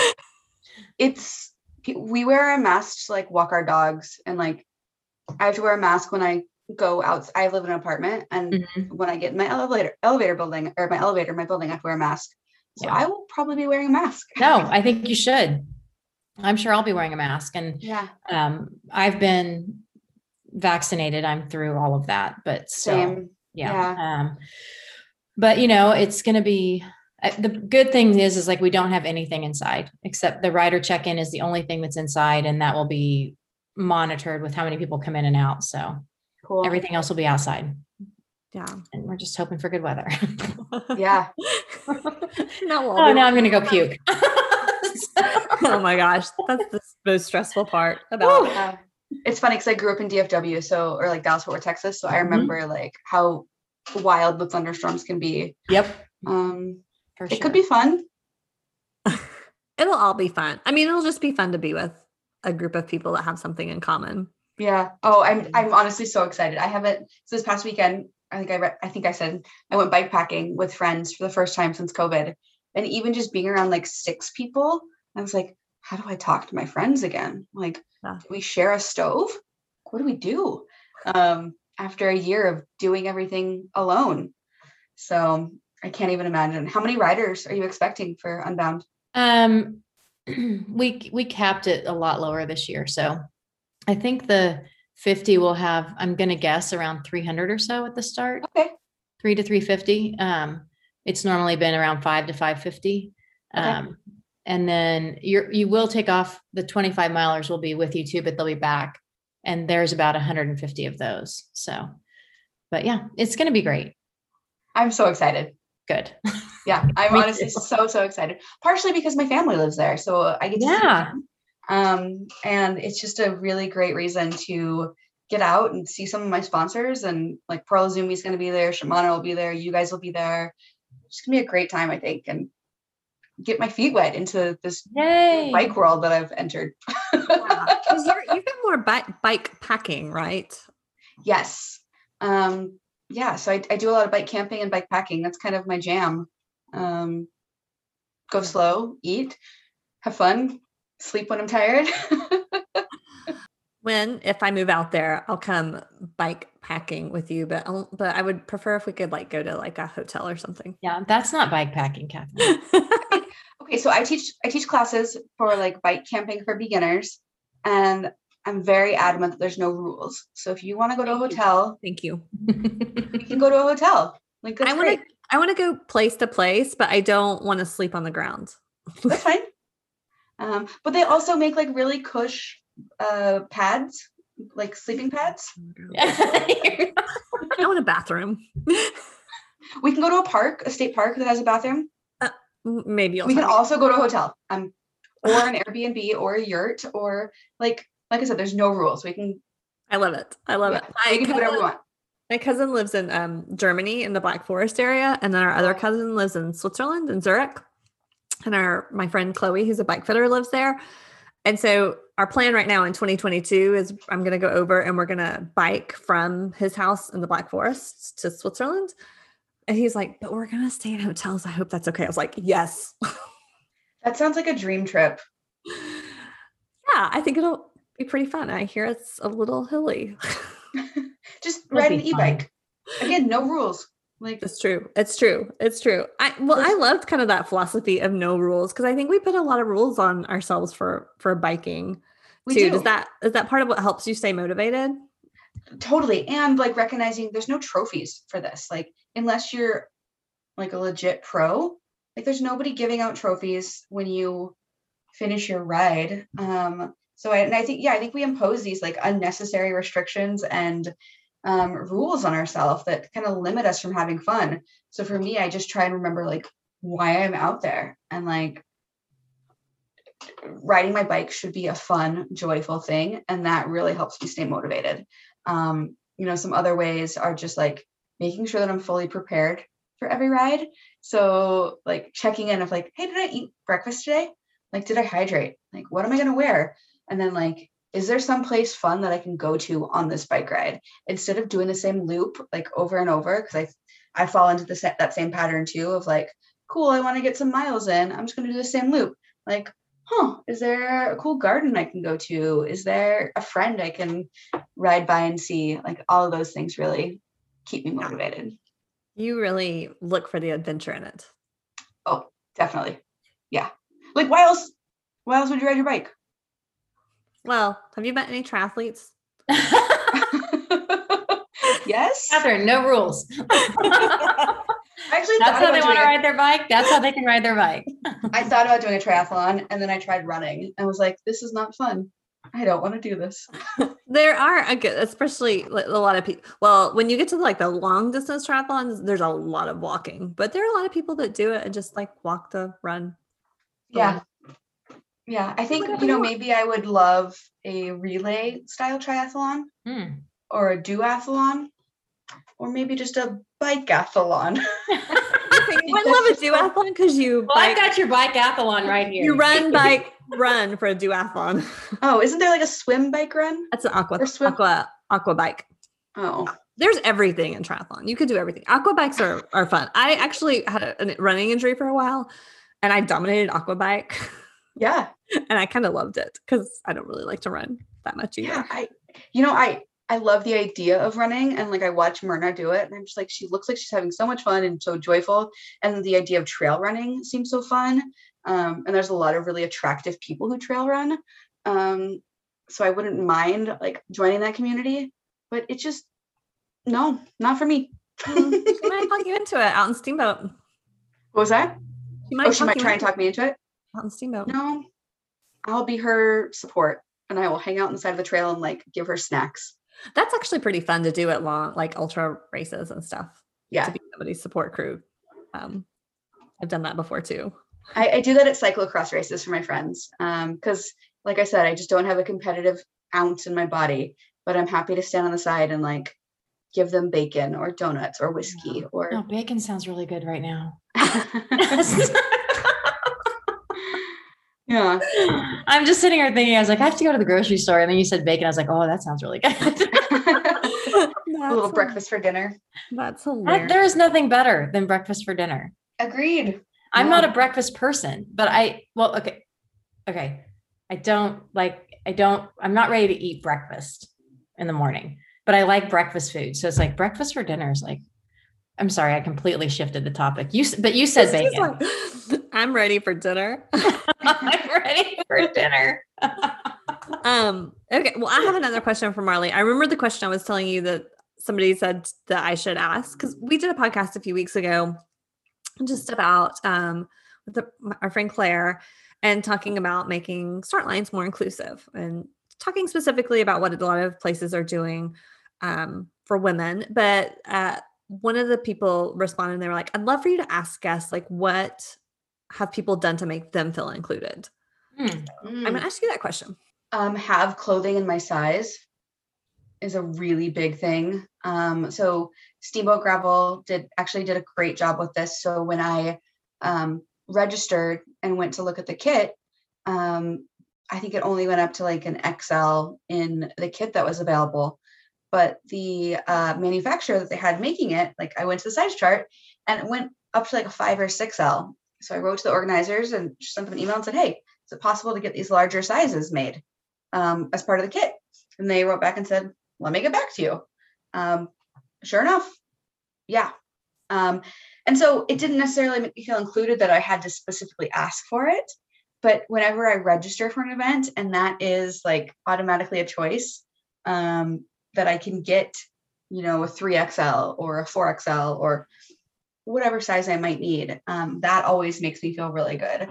we wear a mask to like walk our dogs, and like I have to wear a mask when I go out. I live in an apartment, and when I get in my elevator building or my building, I have to wear a mask. So yeah. I will probably be wearing a mask. No, I think you should. I'm sure I'll be wearing a mask. And I've been vaccinated. I'm through all of that, but same. Yeah. But it's going to be, the good thing is like, we don't have anything inside except the rider check-in is the only thing that's inside. And that will be monitored with how many people come in and out. So cool. Everything else will be outside. Yeah. And we're just hoping for good weather. Yeah. No, Oh, now I'm going to go puke. Oh my gosh. That's the most stressful part about it. It's funny because I grew up in DFW, or like Dallas Fort Worth, Texas. So I Mhm. remember like how wild the thunderstorms can be. Yep. It could be fun. It'll all be fun. I mean, it'll just be fun to be with a group of people that have something in common. Yeah. Oh, I'm honestly so excited. I haven't, so this past weekend, I think I said I went bike packing with friends for the first time since COVID. And even just being around like 6 people, I was like, how do I talk to my friends again? Like, Yeah. do we share a stove? What do we do? After a year of doing everything alone. So I can't even imagine. How many riders are you expecting for Unbound? We capped it a lot lower this year. So I think the 50 will have, I'm going to guess around 300 or so at the start. Okay. 300 to 350. It's normally been around 500 to 550. Okay. And then you will take off. The 25 milers will be with you too, but they'll be back. And there's about 150 of those. So, but yeah, it's going to be great. I'm so excited. Good. Yeah, I'm Me honestly too. so excited. Partially because my family lives there, so I get to see them. And it's just a really great reason to get out and see some of my sponsors. And like Pearl Izumi is going to be there, Shimano will be there, you guys will be there. It's gonna be a great time, I think, and get my feet wet into this Yay. bike world that I've entered. Because you've been more bike packing, right? Yes. Yeah, so I do a lot of bike camping and bike packing. That's kind of my jam. Go slow, eat, have fun, sleep when I'm tired. If I move out there, I'll come bike packing with you, but I would prefer if we could like go to like a hotel or something. Yeah, that's not bike packing, Catherine. Okay, so I teach classes for like bike camping for beginners, and I'm very adamant that there's no rules. So if you want to go to a hotel, Thank you. you can go to a hotel. Like that's great. I want to go place to place, but I don't want to sleep on the ground. That's fine. But they also make like really cush pads, like sleeping pads. I want a bathroom. We can go to a state park that has a bathroom. Maybe we can also go to a hotel, or an Airbnb or a yurt, or like I said, there's no rules. I love it. I love it. We can do whatever we want. My cousin lives in Germany in the Black Forest area, and then our other cousin lives in Switzerland in Zurich. And my friend Chloe, who's a bike fitter, lives there. And so our plan right now in 2022 is I'm going to go over and we're going to bike from his house in the Black Forest to Switzerland. And he's like, but we're going to stay in hotels. I hope that's okay. I was like, yes. That sounds like a dream trip. Yeah, I think it'll be pretty fun. I hear it's a little hilly. Just ride an e-bike. Again, no rules. Like it's true. It's true. I loved kind of that philosophy of no rules because I think we put a lot of rules on ourselves for biking too. Is that part of what helps you stay motivated? Totally. And like recognizing there's no trophies for this. Like unless you're like a legit pro, like there's nobody giving out trophies when you finish your ride. I think we impose these like unnecessary restrictions and rules on ourselves that kind of limit us from having fun. So for me, I just try and remember like why I'm out there, and like riding my bike should be a fun, joyful thing. And that really helps me stay motivated. Some other ways are just like making sure that I'm fully prepared for every ride. So like checking in of like, hey, did I eat breakfast today? Like, did I hydrate? Like, what am I going to wear? And then like, is there some place fun that I can go to on this bike ride instead of doing the same loop like over and over? Because I fall into that same pattern too of like, cool, I want to get some miles in. I'm just going to do the same loop. Like, is there a cool garden I can go to? Is there a friend I can ride by and see? Like all of those things really keep me motivated. You really look for the adventure in it. Oh, definitely. Yeah. Like why else would you ride your bike? Well, have you met any triathletes? Yes. Catherine, no rules. Actually, that's how they want to ride their bike. That's how they can ride their bike. I thought about doing a triathlon and then I tried running and was like, this is not fun. I don't want to do this. There are especially a lot of people. Well, when you get to like the long distance triathlons, there's a lot of walking, but there are a lot of people that do it and just like walk the run. Yeah. Yeah. I think, Whatever you want. maybe I would love a relay style triathlon or a duathlon or maybe just a bike-athlon. You might love a duathlon because you I've got your bike-athlon right here. You run, bike, run for a duathlon. Oh, isn't there like a swim bike run? That's an aqua bike. Oh, there's everything in triathlon. You could do everything. Aqua bikes are fun. I actually had a running injury for a while and I dominated aqua bike. Yeah. And I kind of loved it because I don't really like to run that much either. Yeah, I love the idea of running, and like I watch Myrna do it and I'm just like, she looks like she's having so much fun and so joyful. And the idea of trail running seems so fun. And there's a lot of really attractive people who trail run. So I wouldn't mind like joining that community, but it's just, no, not for me. She might talk you into it out in Steamboat. What was that? She might try and talk me into it. Out in Steamboat. No, I'll be her support and I will hang out on the side of the trail and like give her snacks. That's actually pretty fun to do at long, like ultra races and stuff. Yeah. To be somebody's support crew. I've done that before too. I do that at cyclocross races for my friends. Because like I said, I just don't have a competitive ounce in my body, but I'm happy to stand on the side and like give them bacon or donuts or whiskey or. No, bacon sounds really good right now. Yeah. I'm just sitting here thinking, I was like, I have to go to the grocery store. And then you said bacon. I was like, oh, that sounds really good. A little breakfast for dinner. That's hilarious. There is nothing better than breakfast for dinner. Agreed. I'm not a breakfast person, but okay. I'm not ready to eat breakfast in the morning, but I like breakfast food. So it's like breakfast for dinner is like, I'm sorry, I completely shifted the topic. You said bacon. Like, I'm ready for dinner. I'm ready for dinner. Okay. Well, I have another question for Marley. I remember the question I was telling you that somebody said that I should ask, because we did a podcast a few weeks ago just about with our friend Claire and talking about making start lines more inclusive and talking specifically about what a lot of places are doing for women. But one of the people responded and they were like, I'd love for you to ask guests, like, what have people done to make them feel included? I'm going to ask you that question. Have clothing in my size is a really big thing. So Steamboat Gravel did a great job with this. So when I registered and went to look at the kit, I think it only went up to like an XL in the kit that was available. But the manufacturer that they had making it, like I went to the size chart and it went up to like a 5 or 6L. So I wrote to the organizers and sent them an email and said, hey, is it possible to get these larger sizes made as part of the kit? And they wrote back and said, let me get back to you. Sure enough. Yeah. And so it didn't necessarily make me feel included that I had to specifically ask for it. But whenever I register for an event and that is like automatically a choice, that I can get, a 3XL or a 4XL or whatever size I might need. That always makes me feel really good.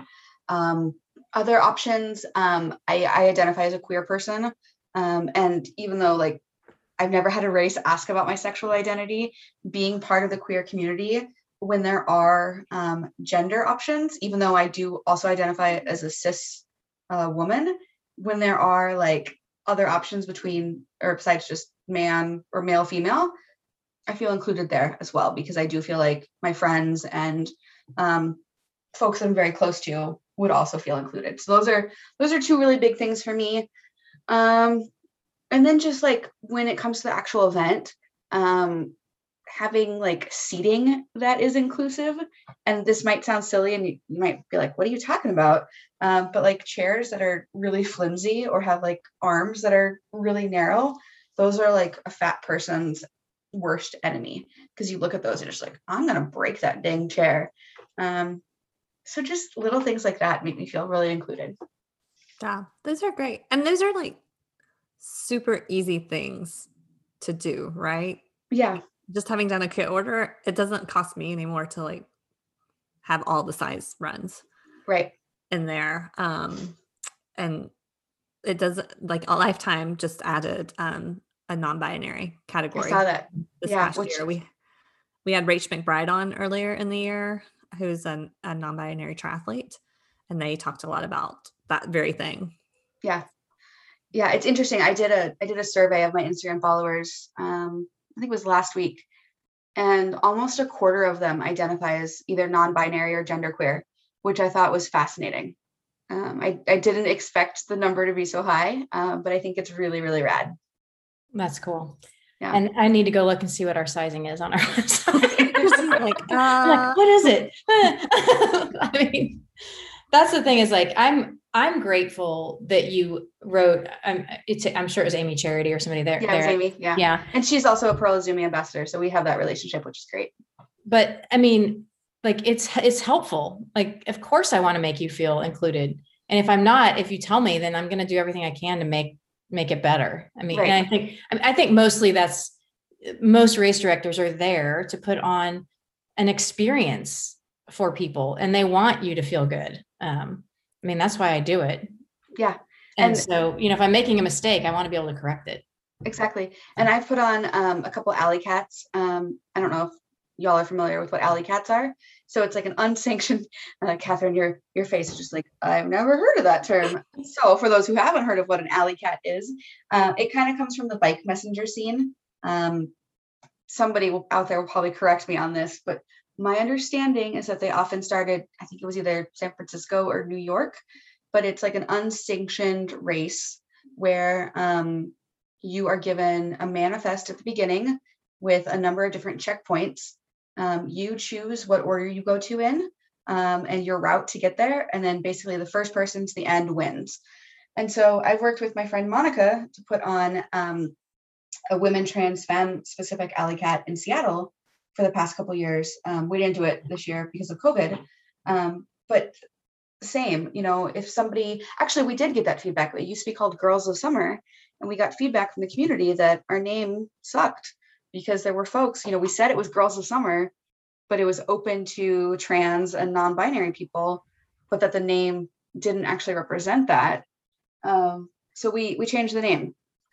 Other options, I identify as a queer person. And even though like I've never had a race ask about my sexual identity, being part of the queer community, when there are gender options, even though I do also identify as a cis woman, when there are like other options besides just man or male, female, I feel included there as well, because I do feel like my friends and folks I'm very close to would also feel included. So those are two really big things for me. And then just like when it comes to the actual event, having like seating that is inclusive, and this might sound silly and you might be like, what are you talking about? But like chairs that are really flimsy or have like arms that are really narrow, those are like a fat person's worst enemy, because you look at those and it's like, I'm gonna break that dang chair. So just little things like that make me feel really included. Yeah, those are great. And those are like super easy things to do, right? Yeah. Just having done a kit order, it doesn't cost me anymore to like have all the size runs right in there. And it does, like a Lifetime just added a non-binary I category saw that. this Yeah, past which year. We had Rach McBride on earlier in the year, who's a non-binary triathlete, and they talked a lot about that very thing. yeah. Yeah, it's interesting. I did a survey of my Instagram followers. I think it was last week, and almost a quarter of them identify as either non-binary or genderqueer, which I thought was fascinating. I didn't expect the number to be so high, but I think it's really, really rad. That's cool. Yeah. And I need to go look and see what our sizing is on our website. Christy's like, I'm like, what is it? I mean, that's the thing is like, I'm grateful that you wrote, I'm sure it was Amy Charity or somebody there. Yeah, it was Amy. Yeah. Yeah. And she's also a Pearl Izumi ambassador. So we have that relationship, which is great. But I mean, like it's helpful. Like, of course I want to make you feel included. And if I'm not, if you tell me, then I'm going to do everything I can to make it better. I mean, Right. and I think mostly most race directors are there to put on an experience for people, and they want you to feel good. I mean, that's why I do it. Yeah. And so, if I'm making a mistake, I want to be able to correct it. Exactly. And I've put on a couple alley cats. I don't know if y'all are familiar with what alley cats are. So it's like an unsanctioned, Catherine, your face is just like, I've never heard of that term. So for those who haven't heard of what an alley cat is, it kind of comes from the bike messenger scene. Somebody out there will probably correct me on this, but my understanding is that they often started, I think it was either San Francisco or New York, but it's like an unsanctioned race where you are given a manifest at the beginning with a number of different checkpoints. You choose what order you go to in and your route to get there. And then basically the first person to the end wins. And so I've worked with my friend Monica to put on a women trans fan specific alley cat in Seattle for the past couple of years. We didn't do it this year because of COVID. But same, if somebody, actually we did get that feedback. It used to be called Girls of Summer. And we got feedback from the community that our name sucked because there were folks, we said it was Girls of Summer, but it was open to trans and non-binary people, but that the name didn't actually represent that. So we changed the name.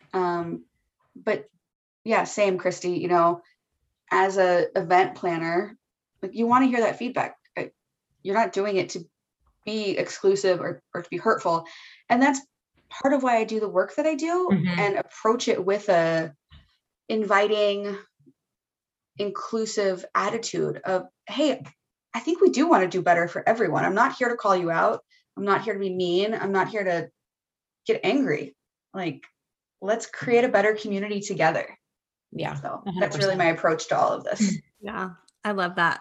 But yeah, same, Christy, as a event planner, like you want to hear that feedback. You're not doing it to be exclusive or to be hurtful. And that's part of why I do the work that I do and approach it with a inviting, inclusive attitude of, hey, I think we do want to do better for everyone. I'm not here to call you out. I'm not here to be mean. I'm not here to get angry. Like, let's create a better community together. Yeah. So 100%. That's really my approach to all of this. Yeah, I love that.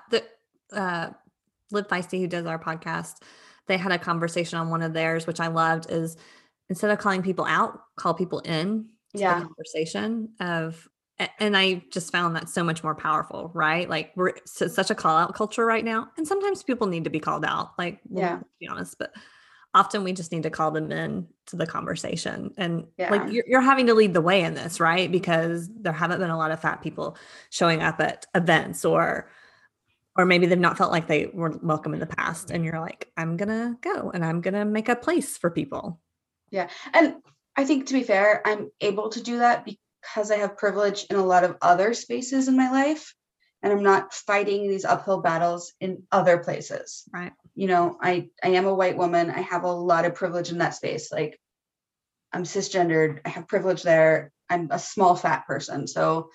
Liv Feisty, who does our podcast, they had a conversation on one of theirs, which I loved, is instead of calling people out, call people in to the conversation of, and I just found that so much more powerful, right? Like we're such a call out culture right now. And sometimes people need to be called out, like, to be honest, but often we just need to call them in to the conversation. And like, you're having to lead the way in this, right? Because there haven't been a lot of fat people showing up at events, or maybe they've not felt like they were welcome in the past. And you're like, I'm going to go and I'm going to make a place for people. Yeah. And I think, to be fair, I'm able to do that because I have privilege in a lot of other spaces in my life. And I'm not fighting these uphill battles in other places. Right. I am a white woman. I have a lot of privilege in that space. Like, I'm cisgendered. I have privilege there. I'm a small fat person. So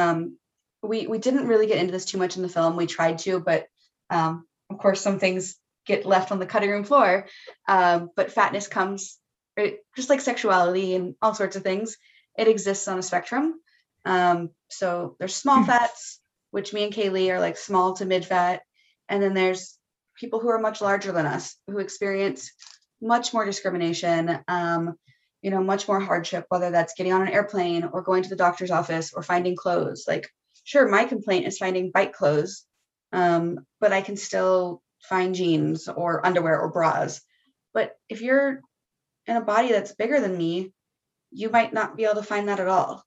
we didn't really get into this too much in the film. We tried to, but of course, some things get left on the cutting room floor. But fatness comes, just like sexuality and all sorts of things. It exists on a spectrum. So there's small fats, which me and Kaylee are like small to mid fat. And then there's people who are much larger than us, who experience much more discrimination, much more hardship, whether that's getting on an airplane or going to the doctor's office or finding clothes. Like, sure, my complaint is finding bike clothes, but I can still find jeans or underwear or bras. But if you're in a body that's bigger than me, you might not be able to find that at all.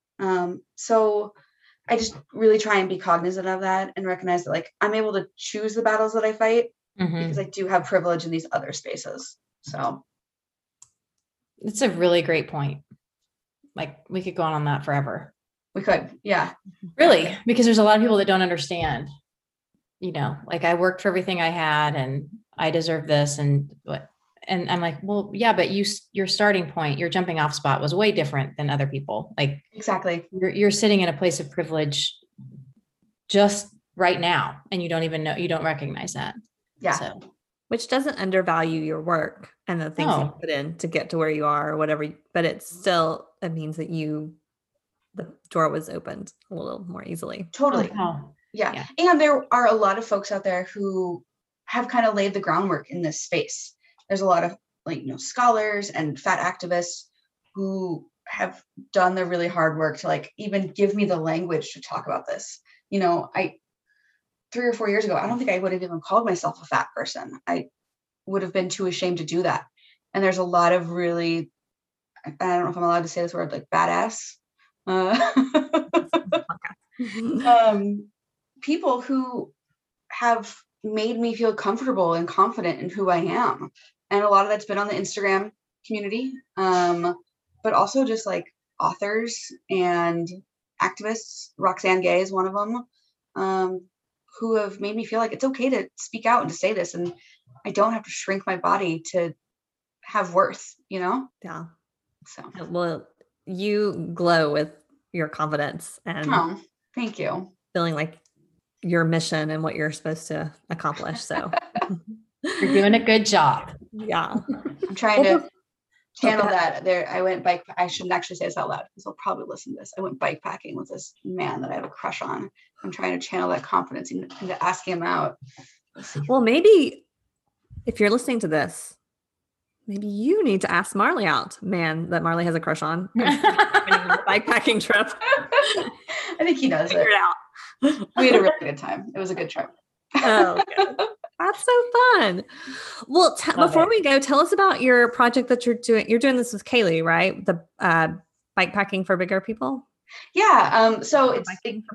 So I just really try and be cognizant of that and recognize that, like, I'm able to choose the battles that I fight because I do have privilege in these other spaces. So. it's a really great point. Like we could go on that forever. We could. Yeah. Really, because there's a lot of people that don't understand, like I worked for everything I had and I deserve this. And I'm like, well, yeah, but your starting point, your jumping off spot was way different than other people. Like exactly. You're sitting in a place of privilege just right now. And you don't even know, you don't recognize that. Yeah. So. Which doesn't undervalue your work and the things you put in to get to where you are or whatever, but it means that the door was opened a little more easily. Totally. Yeah. And there are a lot of folks out there who have kind of laid the groundwork in this space. There's a lot of scholars and fat activists who have done the really hard work to like even give me the language to talk about this. 3 or 4 years ago, I don't think I would have even called myself a fat person. I would have been too ashamed to do that. And there's a lot of really, I don't know if I'm allowed to say this word, like badass people who have made me feel comfortable and confident in who I am. And a lot of that's been on the Instagram community, but also just like authors and activists. Roxane Gay is one of them. Who have made me feel like it's okay to speak out and to say this, and I don't have to shrink my body to have worth, Yeah. So, well, you glow with your confidence and thank you. Feeling like your mission and what you're supposed to accomplish. So you're doing a good job. Yeah. I'm trying to channel that there. I went I shouldn't actually say this out loud because they'll probably listen to this. I went bike packing with this man that I have a crush on. I'm trying to channel that confidence into asking him out. Well, maybe if you're listening to this, maybe you need to ask Marley out, man that Marley has a crush on. Bike packing trip. I think he knows it. Out. We had a really good time. It was a good trip. Oh, good. That's so fun. Well, before we go, tell us about your project that you're doing. You're doing this with Kaylee, right? The bike packing for bigger people. Yeah. So it's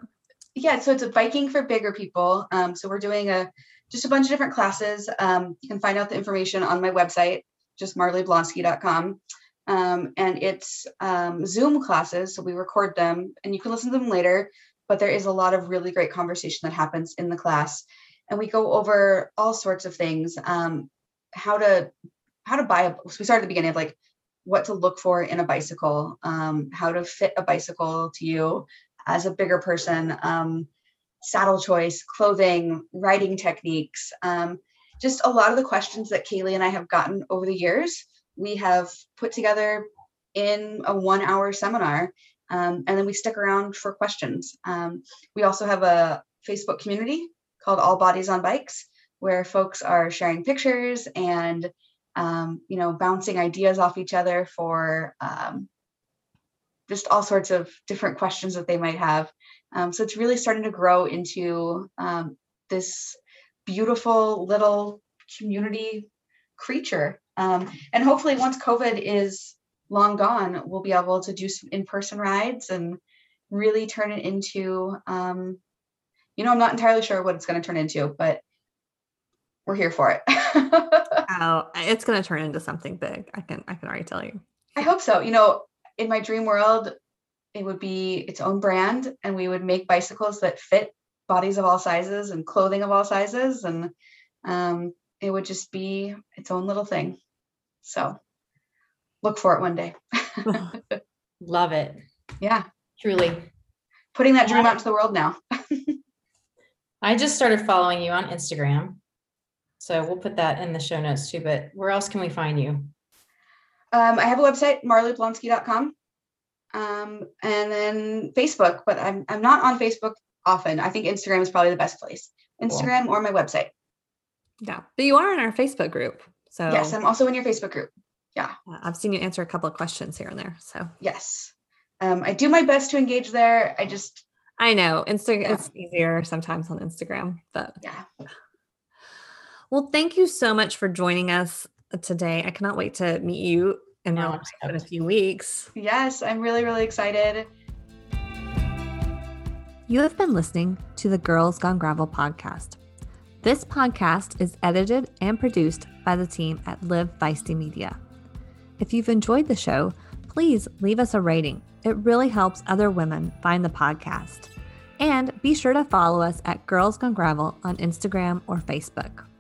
a biking for bigger people. So we're doing just a bunch of different classes. You can find out the information on my website, just marleyblonsky.com. And it's Zoom classes. So we record them and you can listen to them later, but there is a lot of really great conversation that happens in the class. And we go over all sorts of things, how to buy so we start at the beginning of like what to look for in a bicycle, how to fit a bicycle to you as a bigger person, saddle choice, clothing, riding techniques, just a lot of the questions that Kaylee and I have gotten over the years, we have put together in a 1-hour seminar. And then we stick around for questions. We also have a Facebook community called All Bodies on Bikes, where folks are sharing pictures and, bouncing ideas off each other for just all sorts of different questions that they might have. So it's really starting to grow into this beautiful little community creature. And hopefully once COVID is long gone, we'll be able to do some in-person rides and really turn it into, I'm not entirely sure what it's going to turn into, but we're here for it. Oh, it's going to turn into something big. I can already tell you. I hope so. In my dream world, it would be its own brand and we would make bicycles that fit bodies of all sizes and clothing of all sizes. And it would just be its own little thing. So look for it one day. Love it. Yeah. Truly. Putting that dream out into the world now. I just started following you on Instagram. So we'll put that in the show notes too, but where else can we find you? I have a website, marleyblonsky.com. And then Facebook, but I'm not on Facebook often. I think Instagram is probably the best place. Instagram Or my website. Yeah. But you are in our Facebook group. So yes, I'm also in your Facebook group. Yeah. I've seen you answer a couple of questions here and there. So yes. I do my best to engage there. I know Instagram, It's easier sometimes on Instagram, but yeah. Well, thank you so much for joining us today. I cannot wait to meet you in a few weeks. Yes, I'm really, really excited. You have been listening to the Girls Gone Gravel podcast. This podcast is edited and produced by the team at Live Feisty Media. If you've enjoyed the show, please leave us a rating. It really helps other women find the podcast. And be sure to follow us at Girls Gone Gravel on Instagram or Facebook.